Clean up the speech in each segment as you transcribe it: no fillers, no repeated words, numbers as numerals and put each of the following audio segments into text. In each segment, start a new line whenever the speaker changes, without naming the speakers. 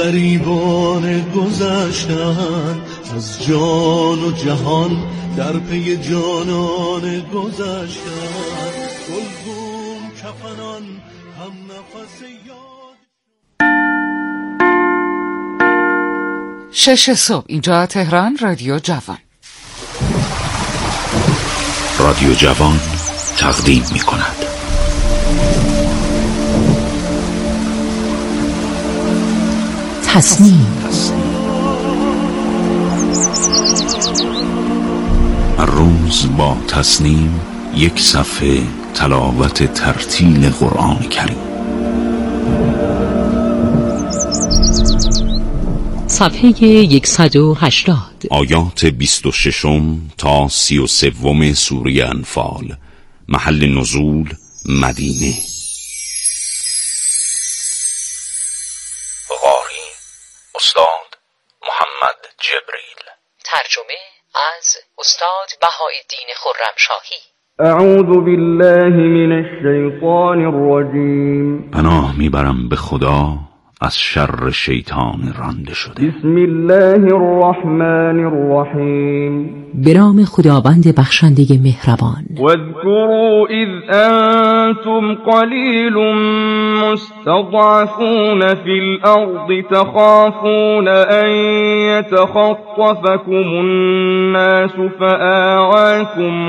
غریبان گذشتن از جان و جهان در پی جانان گذشتن گلگون کفنان هم نفس یاد
6 صبح اینجا تهران رادیو جوان.
رادیو جوان تقدیم می کند
تصنیم.
هر روز با تصنیم یک صفحه تلاوت ترتیل قرآن کریم.
صفحه 180
آیات 26 تا 33 سوره انفال. محل نزول مدینه. قاری استاد محمد جبریل.
ترجمه از استاد بهاءالدین خرمشاهی.
اعوذ بالله من الشیطان الرجیم.
پناه میبرم به خدا از شر شیطان رانده شده.
بسم الله الرحمن الرحیم.
به نام خداوند بخشنده مهربان.
واذکروا اذ انتم قلیل مستضعفون فی الارض تخافون ان یتخطفکم الناس فآواکم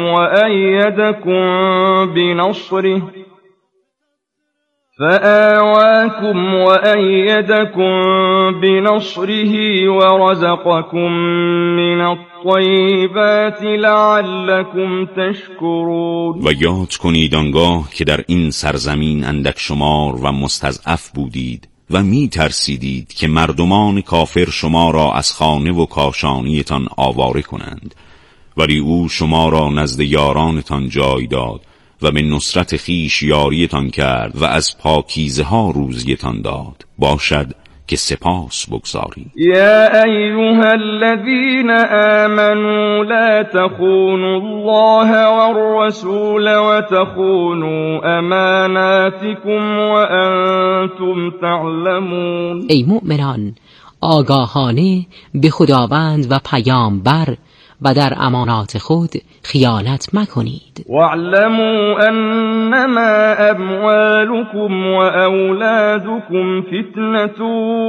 وأيدكم بنصره ورزقكم من الطيبات لعلكم تشكرون.
و یاد کنید آنگاه که در این سرزمین اندک شمار و مستضعف بودید و می ترسیدید که مردمان کافر شما را از خانه و کاشانیتان آواره کنند، ولی او شما را نزد یارانتان جای داد و به نصرت خیش یاریتان کرد و از پاکیزه ها روزیتان داد. باشد که سپاس بگذارید.
یا ایها الذین آمنوا لا تخونوا الله والرسول وتخونوا اماناتكم وانتم تعلمون.
ای مؤمنان، آگاهانه به خداوند و پیامبر و در امانات خود خیانت مکنید.
واعلموا انما اموالكم واولادكم فتنة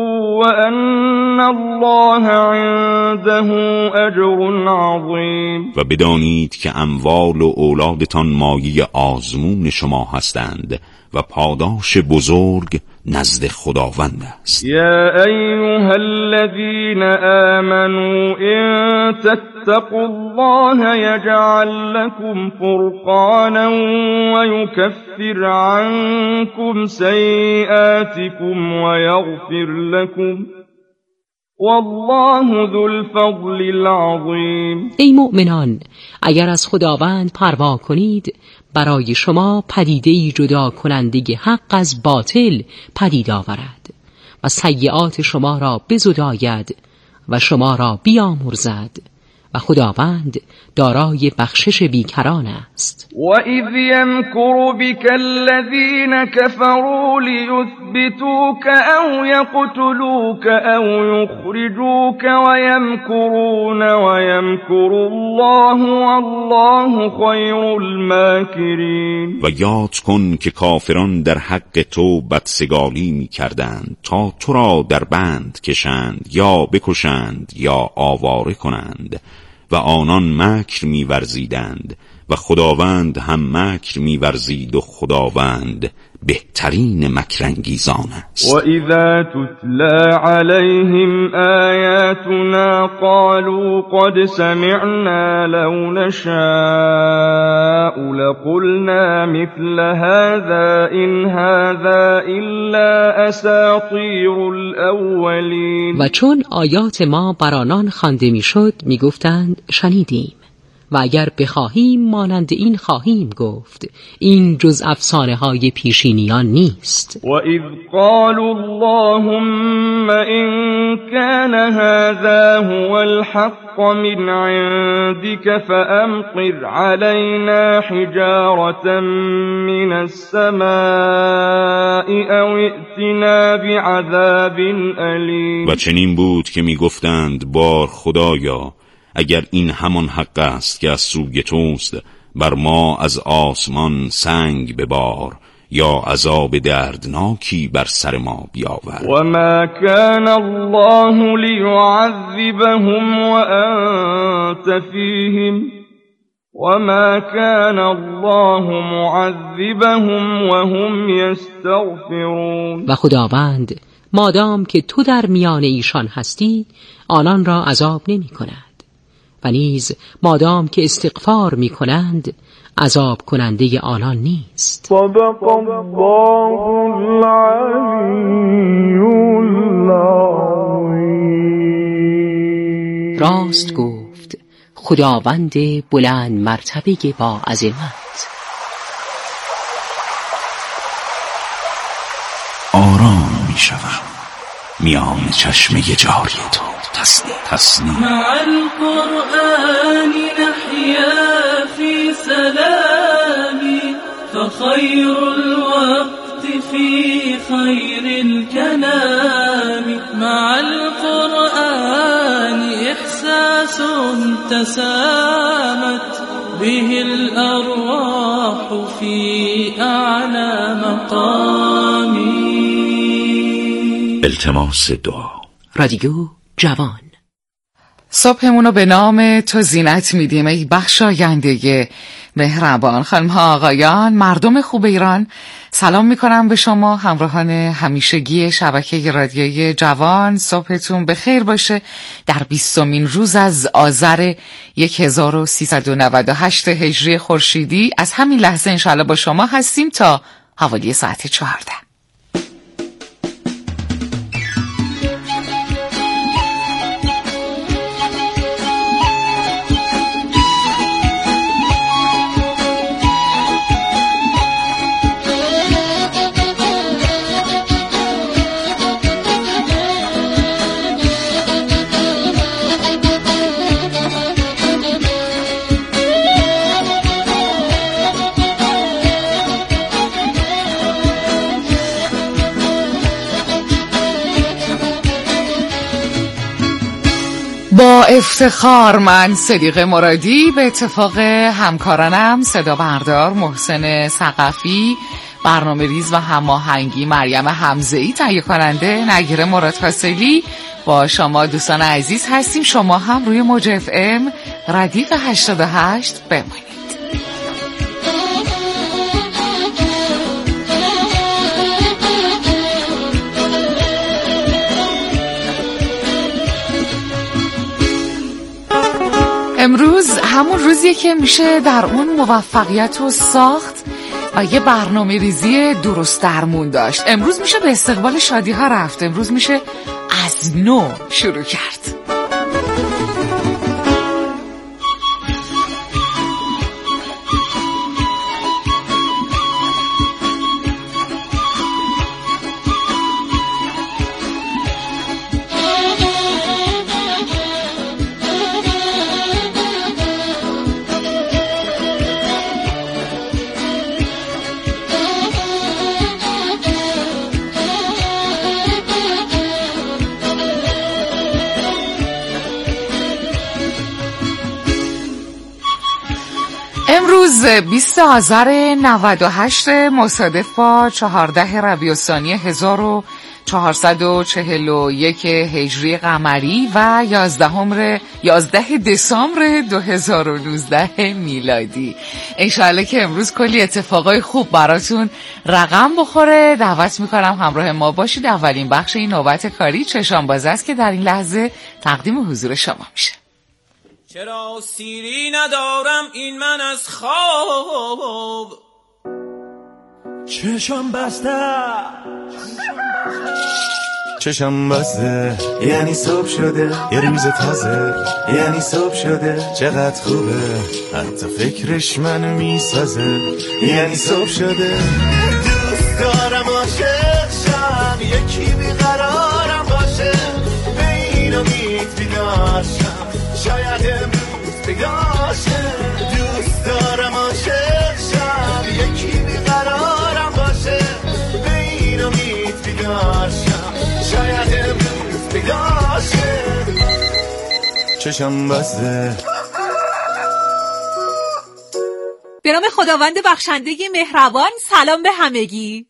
وان الله عنده اجر عظیم.
و بدانید که اموال و اولادتان مایه آزمون شما هستند و پاداش بزرگ نزد خداوند است.
یا ایها الذین آمنوا ان تتقوا الله یجعل لكم فرقانا ويكفر عنكم سیئاتكم ويغفر لكم والله ذو الفضل العظیم.
ای مؤمنان، اگر از خداوند پروا کنید برای شما پدیده‌ای جدا کننده حق از باطل پدید آورد و سیئات شما را بزداید و شما را بیامرزد و خداوند دارای بخشش بیکران است.
و اذ یمکر بک الذین کفروا لیثبتوک او یقتلوک او یخرجوک و یمکرون و یمکر الله والله خیر الماکرین.
و یاد کن که کافران در حق تو بدسگالی می کردند تا تو را در بند کشند یا بکشند یا آواره کنند و آنان مکر می‌ورزیدند و خداوند هم مکر می‌ورزید و خداوند بهترین مکرانگیزان است.
و اذا تتلى عليهم آیاتنا قالوا قد سمعنا لو نشاء لقلنا مثل هذا إن هذا إلا أساطير الأولين.
و چون آیات ما بر آنان خوانده میشد میگفتند شنیدیم، و اگر بخواهیم مانند این خواهیم گفت. این جز افسانه های پیشینیان نیست.
و اذ قالوا اللهم ان كان هذا هو الحق من عندك فامطر علينا حجارة من السماء او ائتنا بعذاب الیم.
و چنین بود که میگفتند بار خدایا اگر این همان حق است که از سوی توست بر ما از آسمان سنگ ببار یا عذاب دردناکی بر سر ما بیاور.
و ما کان الله لیعذبهم و انت فیهم و ما کان الله معذبهم و هم یستغفرون.
و خداوند مادام که تو در میان ایشان هستی آنان را عذاب نمی کند و نیز مادام که استغفار می کنند عذاب کننده آنان نیست.
صدق الله العلی العظیم.
راست گفت خداوند بلند مرتبه با عظمت.
آرام می شوم میان چشمه جاری تو تسنیم
مع القرآن نحيا في سلام فخير الوقت في خير الكلام مع القرآن إحساس تسامت به الأرواح في أعلى مقام.
التماس دعا.
رادیو جوان.
صبحمونو به نام تو زینت میدیم ای بخشاینده مهربان. خانم ها آقایان، مردم خوب ایران، سلام میکنم به شما همراهان همیشگی شبکه رادیوی جوان. صبحتون بخیر باشه در 20مین روز از آذر 1398 هجری خورشیدی. از همین لحظه انشاءالله با شما هستیم تا حوالی ساعت 14. با افتخار من صدیق مرادی به اتفاق همکارانم صدا بردار محسن ثقفی، برنامه ریز و هماهنگی مریم حمزه‌ای، تهیه کننده نگیر مراد حاصلی با شما دوستان عزیز هستیم. شما هم روی موج اف ام ردیف 88 بمانید. امروز همون روزیه که میشه در اون موفقیت و ساخت و یه برنامه ریزی درست درمون داشت. امروز میشه به استقبال شادی ها رفت. امروز میشه از نو شروع کرد. امروز 20 آذر 98 مصادف با 14 ربیع الثانی 1441 هجری قمری و 11 دسامبر 2019 میلادی. انشاءالله که امروز کلی اتفاقای خوب براتون رقم بخوره. دعوت میکنم همراه ما باشید. اولین بخش این نوبت کاری چشام باز است که در این لحظه تقدیم حضور شما میشه.
چرا سیری ندارم این من از خواب، چشم بسته
چشم بسته یعنی صبح شده، یه روز تازه یعنی صبح شده، چقدر خوبه حتی فکرش منو میسازه یعنی صبح شده. دوست دارم عاشق شم، یکی بیقرارم باشه، به این امید بیدار شم، شاید امروز پیدا شه. دوست دارم عاشق شم، یکی بیقرارم باشه، به این امید بیدار شم، شاید امروز پیدا شه. چشم بسته.
به نام خداوند بخشنده مهربان. سلام به همگی.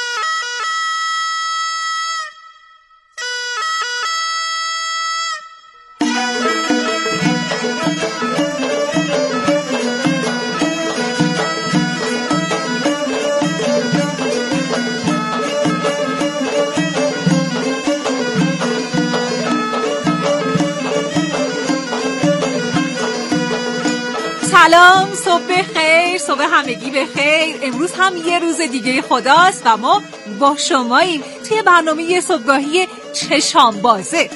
سلام، صبح بخیر، صبح همگی بخیر. امروز هم یه روز دیگه خداست و ما با شماییم توی برنامه صبحگاهی چشام بازه.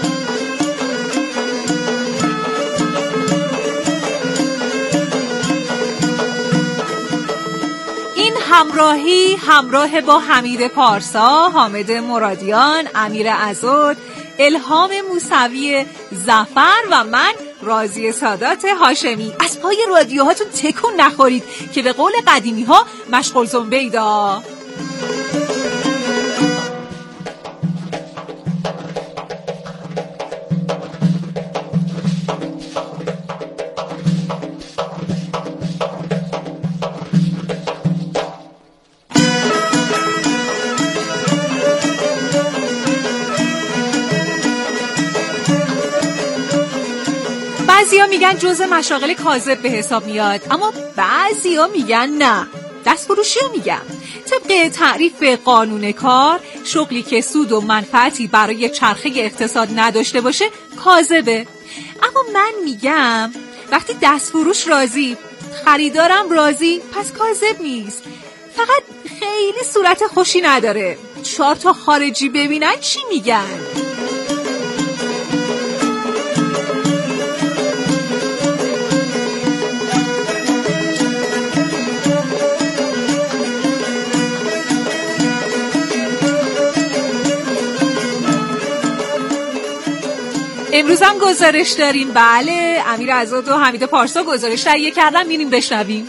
این همراهی همراه با حمید پارسا، حامد مرادیان، امیر عزاد، الهام موسوی، ظفر و من راضیه سادات هاشمی. از پای رادیوهاتون تکون نخورید که به قول قدیمی ها مشغول زنبیدا. بعضیا میگن جزء مشاغل کاذب به حساب میاد، اما بعضیا میگن نه. دستفروشی رو میگم. طبق تعریف قانون کار، شغلی که سود و منفعتی برای چرخه اقتصاد نداشته باشه کاذبه. اما من میگم وقتی دستفروش راضی، خریدارم راضی، پس کاذب نیست. فقط خیلی صورت خوشی نداره. 4 تا خارجی ببینن چی میگن. امروز هم گزارش داریم. بله، امیر عزاد و حمید پارسا گزارش تهیه کردن، میریم بشنویم.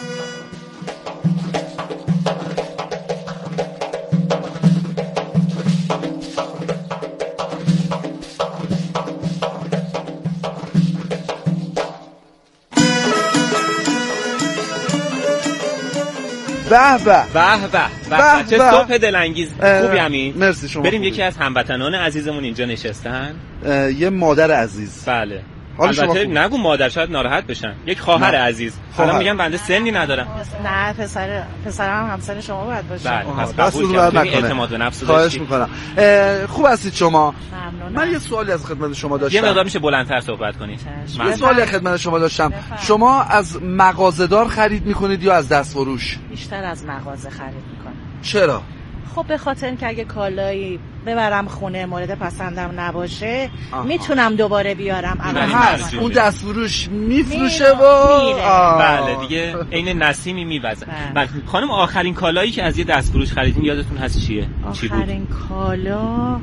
به به
به به چه صبح دلانگیز. خوبی همین؟
مرسی. شما
بریم یکی از هموطنان عزیزمون اینجا نشستن.
یه مادر عزیز.
بله. البته نگو مادر، شاید ناراحت بشن. یک خواهر عزیز. حالا میگن بنده سنی ندارم.
نه، پسرم همسن شما باید باشه.
بله، پس قبول کردم. اعتماد به نفس داشتی.
خواهش میکنم. خوب هستید شما؟
ممنونم.
من یه سوالی از خدمت شما داشتم.
یه مقدار میشه بلندتر صحبت کنید؟
یه سوالی از خدمت شما داشتم. شما از مغازه‌دار خرید میکنید یا از دستفروش؟
بیشتر از مغازه خرید میکنم.
چرا؟
خب به خاطر اینکه اگه کالایی ببرم خونه مورد پسندم نباشه میتونم دوباره بیارم.
اون دستفروش میفروشه و
بله دیگه عین نسیمی میوزه. بله خانم، آخرین کالایی که از یه دستفروش خریدین یادتون هست چیه؟ چی بود؟
آخرین کالا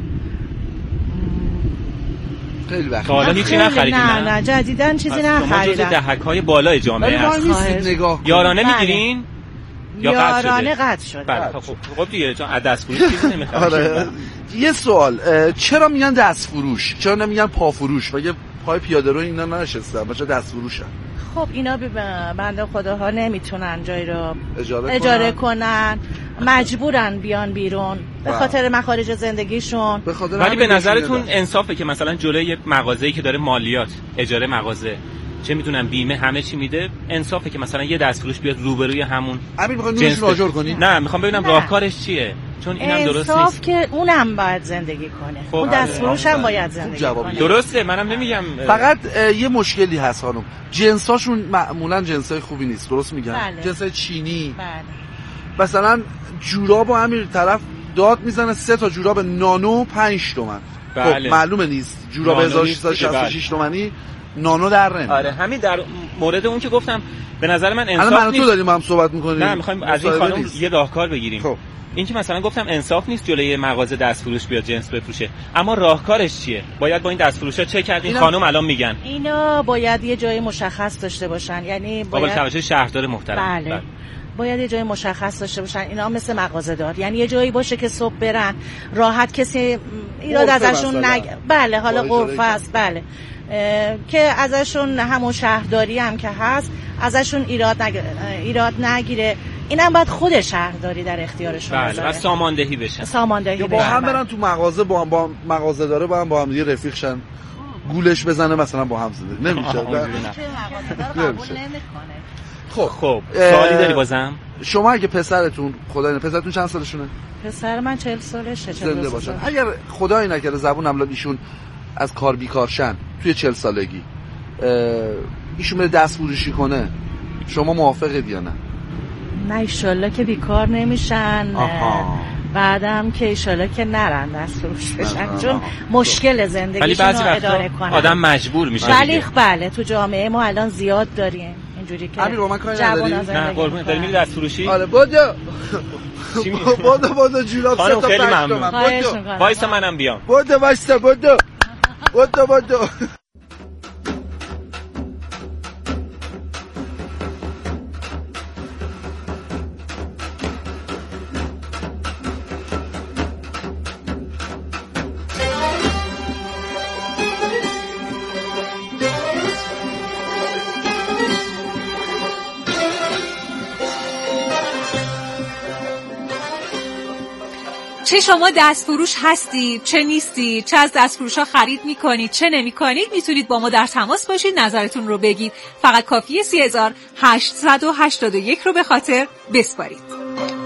خیلی وقت
حالا هیچی نخریدین؟
نه جدیدن چیزی نخریدم.
شما جز دهک‌های بالای جامعه هستید. یارانه میگیرین؟
یارانه قطع شده.
بله خب دیگه چون از دستفروش چیزی نمیخواد.
یه سوال، چرا میگن دستفروش؟ چرا نمیگن پافروش؟ مگه پای پیاده رو اینا ننشستن؟ بچه دستفروشن.
خب اینا بنده خداها نمیتونن جایی رو اجاره کنن. مجبورن بیان بیرون به خاطر مخارج زندگیشون.
ولی به نظرتون انصافه که مثلا جلوی یک مغازه‌ای که داره مالیات، اجاره مغازه، چه میدونم بیمه، همه چی میده، انصافه که مثلا یه دستفروش بیاد روبروی همون؟
امیر میخوای نورشون آجر کنی؟
نه، میخوام ببینم راهکارش چیه، چون اینم درست نیست.
انصاف که اونم باید زندگی کنه. اون دستفروش هم باید زندگی کنه.
درسته، منم نمیگم.
فقط یه مشکلی هست خانم، جنساشون معمولا جنسای خوبی نیست. درست میگم؟
بله.
جنسای چینی.
بله.
مثلا جوراب و همین طرف داد میزنه 3 تا جوراب نانو 5 تومن.
بله.
خب معلومه نیست جوراب 1666 تومانی نانو در نمیاد.
آره همین در مورد اون که گفتم به نظر من انصاف
نیست. الان
تو
داریم هم صحبت می‌کنیم.
نه می‌خوایم از این خانم یه راهکار بگیریم. خب این که مثلا گفتم انصاف نیست جلوی مغازه دستفروش بیاد جنس بفروشه، اما راهکارش چیه؟ باید با این دستفروشا چه کرد؟ این خانم الان میگن
اینا باید یه جای مشخص داشته باشن، یعنی
باید توجه شهردار محترم.
بله. باید یه جای مشخص داشته باشن. اینا مثل مغازه‌دار، یعنی یه جایی باشه که صبح برن راحت کسی ایراد ازشون بله حالا غرفه است، بله که ازشون همون شهرداری هم که هست ازشون ایراد نگیره. اینم باید خود شهرداری در اختیارشون بذاره.
بله و ساماندهی بشن.
با هم برن تو مغازه با مغازه داره با هم دیگه رفیق شن، گولش بزنه مثلا با هم زده نمیشه.
خب سوالی داری بازم؟
شما اگه پسرتون چند سالشونه؟
پسر من 40 سالشه.
زنده باشن. اگر خدای نکرده زبون املال ایشون از کار بیکار شن توی 40 سالگی ایشون بره دست فروشی کنه، شما موافقید یا نه؟
نه ایشالله که بیکار نمیشن. بعدم که ایشالله که نرن دست فروش بشن، چون مشکل زندگیشون رو اداره کنن.
آدم مجبور میشه.
ولی بله تو جامعه ما الان زیاد داریم اینجوری که
امیر با من کاری نداری؟
نه قربون داری میری دست فروشی؟
آره بودو جوراب 3 تا 5 تومن.
وایسا منم بیام.
بودو
چه شما دستفروش هستید، چه نیستید، چه از دستفروش‌ها خرید می‌کنید، چه نمی‌کنید، میتونید با ما در تماس باشید، نظرتون رو بگید. فقط کافیه 3881 رو به خاطر بسپارید.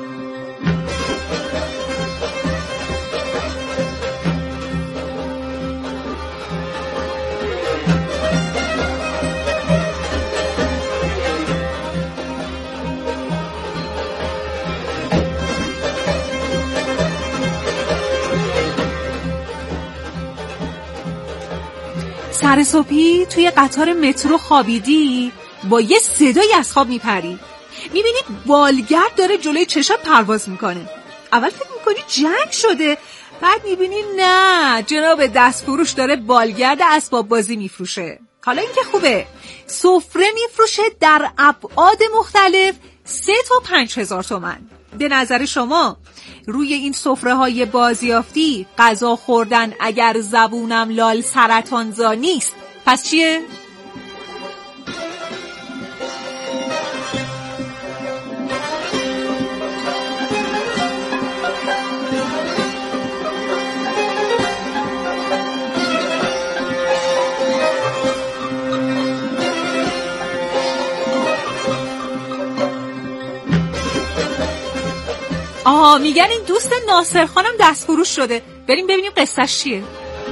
سر صبحی توی قطار مترو خوابیدی، با یه صدایی از خواب میپری، میبینی بالگرد داره جلوی چشات پرواز میکنه. اول فکر میکنی جنگ شده، بعد میبینی نه، جناب دستفروش داره بالگرد اسباب بازی میفروشه. حالا این که خوبه، سفره میفروشه در ابعاد مختلف 3 تا 5000 تومان. به نظر شما روی این سفره های بازیافتی غذا خوردن اگر زبونم لال سرطانزا نیست پس چیه؟ میگن این دوست ناصر خانم دست فروش شده. بریم ببینیم قصهش چیه.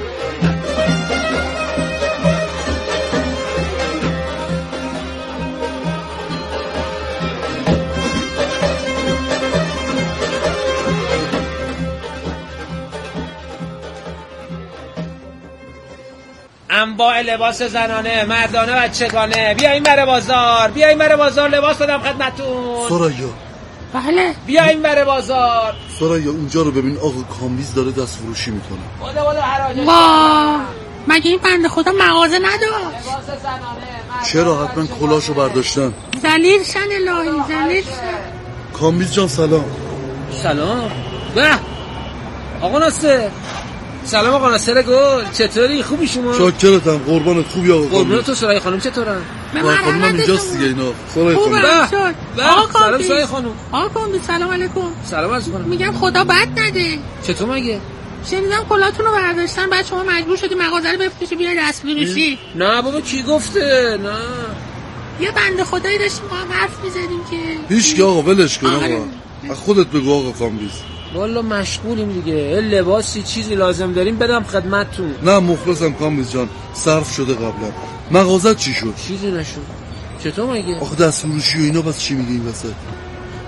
انواع لباس زنانه، مردانه، بچگانه. بیاین بره بازار، لباس بدم خدمتتون.
سرایا.
بله. بیاین بره بازار.
سرایا اونجا رو ببین، آقا کامبیز داره دست فروشی میکنه.
بوده حراجش.
مگه این بنده خدا مغازه نداشت؟
لباس زنانه.
چرا حتما کلاشو برداشتن.
ذلیل شن الهی، ذلیل شن.
کامبیز جان سلام.
سلام. به. آقا ناصر. سلام آقا ناصر گل، چطوری؟ خوبی شما؟
شاکرتم، قربانت. خوبی آقا؟
قربونت. تو سرای خانم چطورن؟
سرای خانم هم اینجاست دیگه. اینا سرای خانم.
سلام سرای خانم.
آقا سلام علیکم.
سلام عرض کنم.
میگم خدا بد نده.
چطور مگه؟
شنیدم کلاتون رو برداشتن، بعد شما مجبور شدی مغازه رو بفروشی بیای دست فروشی.
نه بابا کی گفته؟ نه.
یه بنده خدایی داشتیم با هم حرف می‌زدیم که
هیچ کی آقا ولش کن آقا. خودت بگو آقا کامبیز.
والا مشغولیم دیگه. لباسی چیزی لازم داریم بدم خدمتتون.
نه مخلصم کامبیز جان، صرف شده قبلا. مغازت چی شد؟
چیزی نشد. چطور مگه؟
آخه دست فروشی و اینا بس چی میگی این وسط؟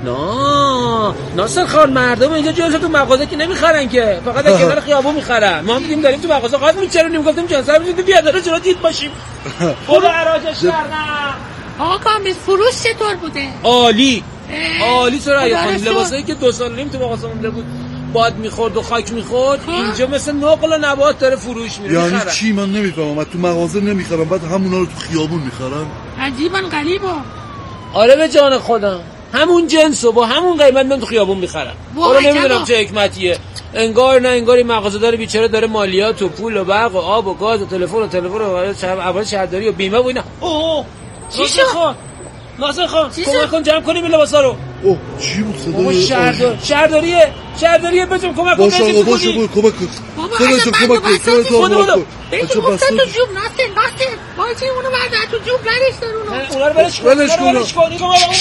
نه ناصر خان، مردم اینجا جنس تو مغازه که نمیخرن که، فقط از کنار خیابون میخرن. ما دیدیم داریم تو مغازه قاز میچرونیم، گفتیم جنس رو میذاریم بیا داره چرا دید باشیم. خدا عراجش کردم.
آقا کامبیز فروش چطور بوده؟
عالی سرای خانم. لباسایی که 2 سال نیم تو مغازه مونده بود باد میخورد و خاک میخورد، اینجا مثل نقل و نبات داره فروش میره.
یعنی چی؟ من نمیفهمم. تو مغازه نمیخرم بعد همونا رو تو خیابون میخرن؟
عجیبا غریبا.
آره به جان خودم، همون جنسو با همون قیمت من تو خیابون میخرم. حالا نمیدونم چه حکمتیه. انگار نه انگار این مغازه داره بیچاره داره مالیات و پول و برق و آب و گاز و تلفن و عوارض شهرداری و بیمه و اینا. اوه
چی شد؟
ناصر خان کمک کن جمع کنیم این لباسا رو.
اوه چی بود صدای؟
شهرداریه بچم کمک کن.
باشه کمک کن. خودت کن.
بچه گفتن تو جوب ناصر باید اونو بردار تو جوب
اونا رو برش کن.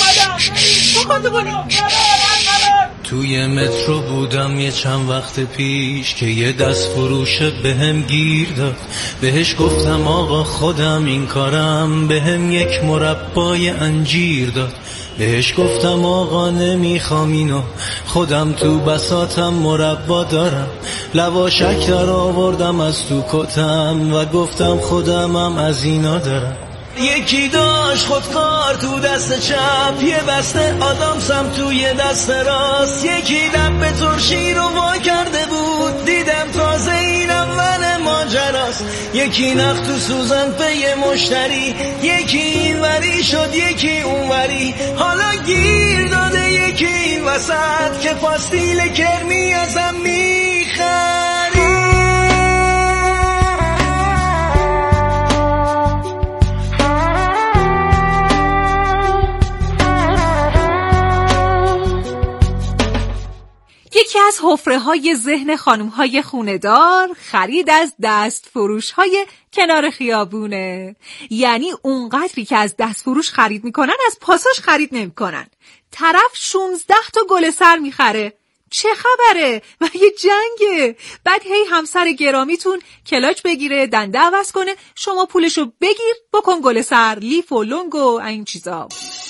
توی مترو بودم یه چند وقت پیش که یه دست فروشه بهم گیر داد. بهش گفتم آقا خودم این کارم، بهم یک مربای انجیر داد. بهش گفتم آقا نمیخوام اینو، خودم تو بساطم مربا دارم. لواشک در آوردم از تو کتم و گفتم خودمم از اینا دارم. یکی داشت خودکار تو دست چپ، یه بسته آدامسم توی دست راست. یکی لب به ترشی رو وا کرده بود، دیدم تازه این اول ماجراست. یکی نخ تو سوزن پی مشتری، یکی این وری شد یکی اون وری. حالا گیر داده یکی این وسط که پاستیل کرمی ازم میخری.
یکی از حفره‌های ذهن خانم‌های خونه‌دار خرید از دست فروش‌های کنار خیابونه. یعنی اونقدری که از دست فروش خرید میکنن از پاساژ خرید نمیکنن. طرف 16 تا گل سر میخره. چه خبره؟ و یه جنگه. بعد هی همسر گرامیتون کلاچ بگیره، دنده عوض کنه، شما پولشو بگیر بکن گل سر، لیف و لنگ و این چیزا.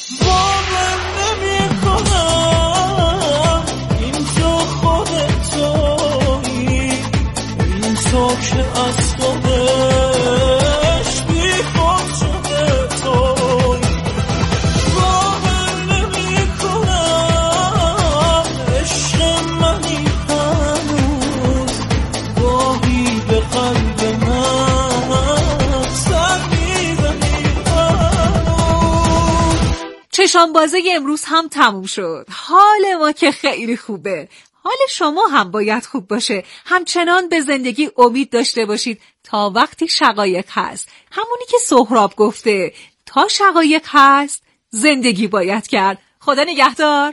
تو که از خودش بی خود شده توی باور نمی کنم عشق منی هنوز گاهی به قلب من سر میزنی هنوز.
چشم‌بازی امروز هم تموم شد. حال ما که خیلی خوبه. حال شما هم باید خوب باشه. همچنان به زندگی امید داشته باشید تا وقتی شقایق هست. همونی که سهراب گفته تا شقایق هست زندگی باید کرد. خدا نگهدار.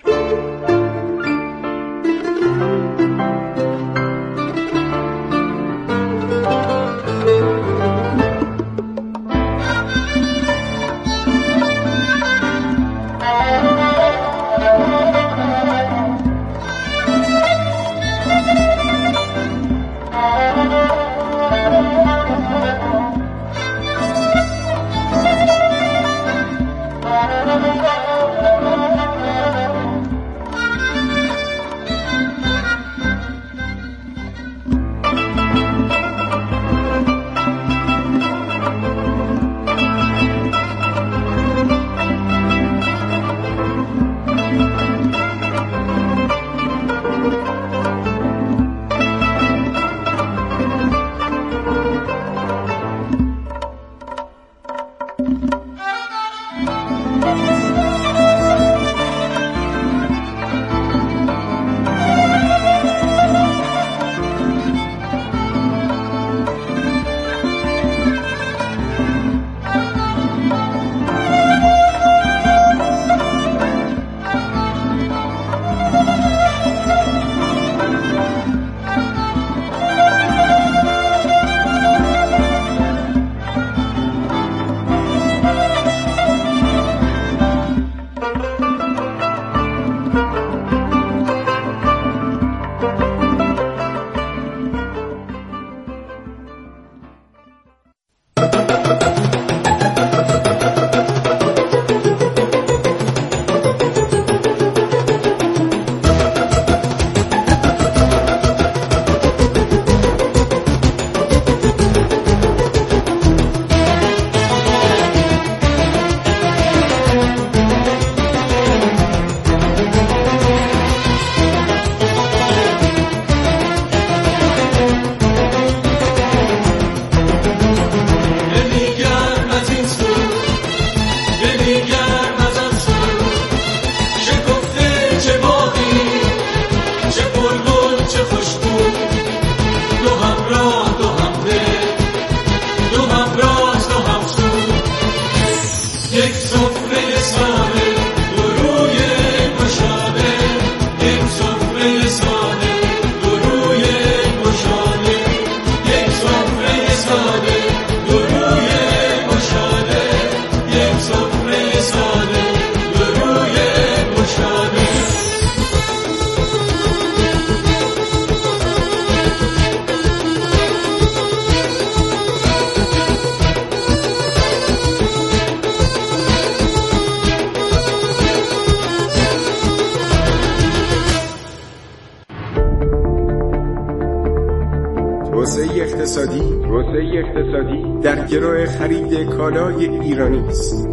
اقتصادی در گرو خرید کالای ایرانی است.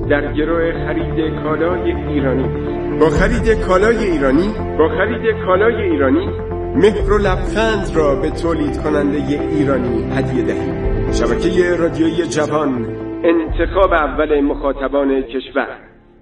با خرید کالای ایرانی مهر و لبخند را به تولید کننده ایرانی هدیه دهید. شبکه رادیویی جوان، انتخاب اول مخاطبان کشور.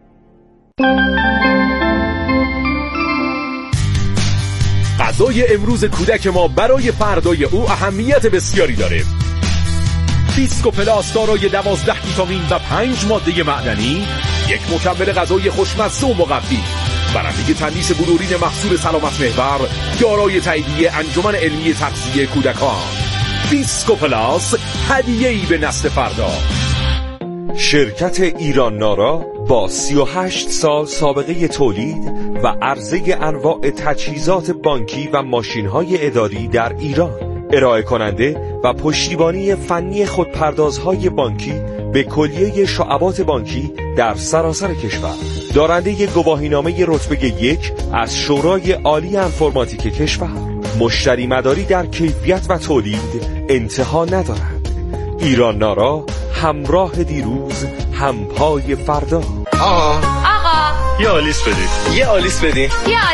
غذای امروز کودک ما برای فردای او اهمیت بسیاری داره. بیسکوپلاس دارای 12 ویتامین و 5 ماده معدنی، یک مکمل غذایی خوشمزه و مقوی، برنده تندیس بلورین محصول سلامت محور، دارای تاییدیه انجمن علمی تغذیه کودکان. بیسکوپلاس، هدیه‌ای به نسل فردا.
شرکت ایران نارا با 38 سال سابقه تولید و عرضه انواع تجهیزات بانکی و ماشین‌های اداری در ایران، ارائه کننده و پشتیبانی فنی خودپردازهای بانکی به کلیه شعبات بانکی در سراسر کشور، دارنده گواهینامه رتبه 1 از شورای عالی انفرماتیک کشور. مشتری مداری در کیفیت و تولید انتها ندارد. ایران نارا، همراه دیروز، همپای فردا.
آقا
یه آلیس بدین.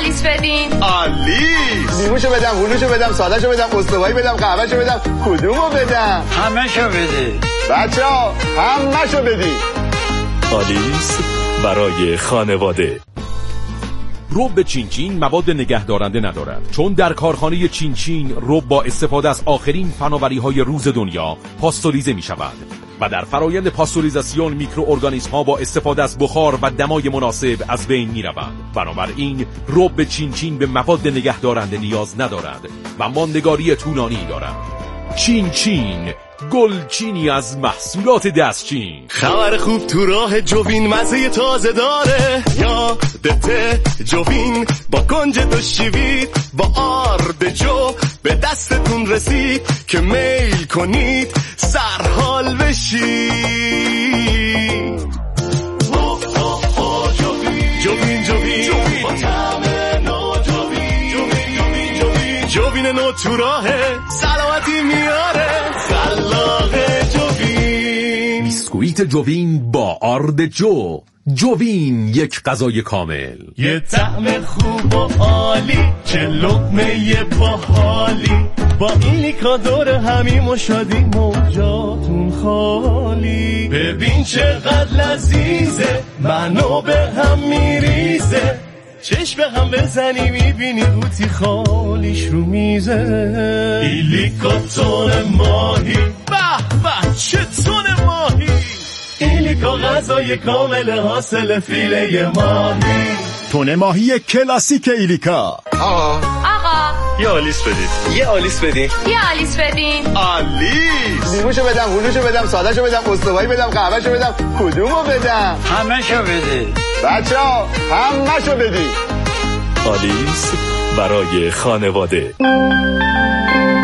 آلیس.
لیموشو بدم، هلوشو بدم، سادهشو بدم، استوایی بدم، قهوهشو بدم، کدومو بدم؟
همه‌شو بده.
بچه‌ها همه‌شو بدین.
آلیس برای خانواده. رب چینچین مواد نگهدارنده ندارد، چون در کارخانه چینچین رب با استفاده از آخرین فناوری‌های روز دنیا پاستوریزه می شود و در فرایند پاستوریزاسیون میکروارگانیسم ها با استفاده از بخار و دمای مناسب از بین می روند. بنابراین رب چینچین به مواد نگهدارنده نیاز ندارد و ماندگاری طولانی دارد. چینچین، گلچینی از محصولات دستچین.
خبر خوب تو راه جوین، مزه تازه داره. یادته جوین با کنج دو شیوید، با آرد جو به دستتون رسید که میل کنید سرحال بشید. جوین با طعم نو. جوین نو تو راهه، سلامتی میاره.
بیسکویت جوین با آرد جو. جوین، یک غذای کامل.
یه طعم خوب و عالی، چه لقمه باحالی. با این لیکا دور همیم و شادیم و جاتون خالی. ببین چقدر لذیذه، منو به هم میریزه. چشم به هم بزنی میبینی قوطی خالیش رو میزه. این لیکا تون ماهی، به به چه تون ماهی. این لیکا غذای کامل حاصل فیله ماهی.
تون ماهی کلاسیک ایلیکا.
آقا
یه آلیس بدین.
آلیس.
لیموشو بدم، هلوشو بدم، سادهشو بدم، استوایی بدم، قهوهشو بدم، کدومو بدم؟
همه‌شو بده.
بچه‌ها همه‌شو بدین.
آلیس برای خانواده.